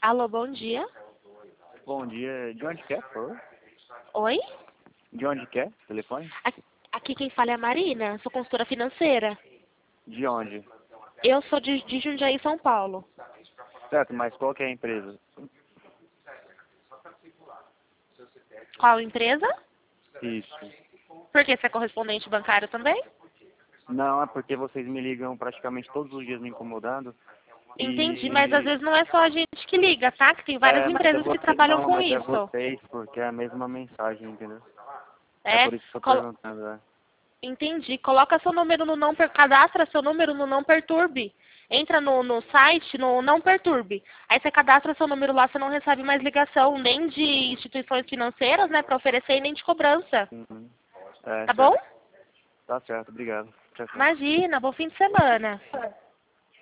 Alô, bom dia. Bom dia. De onde quer, por favor? Oi? De onde quer? Telefone? Aqui quem fala é a Marina, sou consultora financeira. De onde? Eu sou de Jundiaí, São Paulo. Certo, mas qual que é a empresa? Qual empresa? Isso. Por que você é correspondente bancário também? Não, é porque vocês me ligam praticamente todos os dias me incomodando. Entendi, mas às vezes não é só a gente que liga, tá? Que tem várias Mas é empresas que você, trabalham não, com mas é isso. vocês, porque é a mesma mensagem, entendeu? É É, por isso que eu tô perguntando, entendi. Coloca seu número no não cadastra seu número no não perturbe. Entra no site, no não perturbe. Aí você cadastra seu número lá, você não recebe mais ligação nem de instituições financeiras, né, para oferecer, e nem de cobrança. Uhum. É, Tá bom? certo. Tá certo, obrigado. Tchau, tchau. Imagina, bom fim de semana.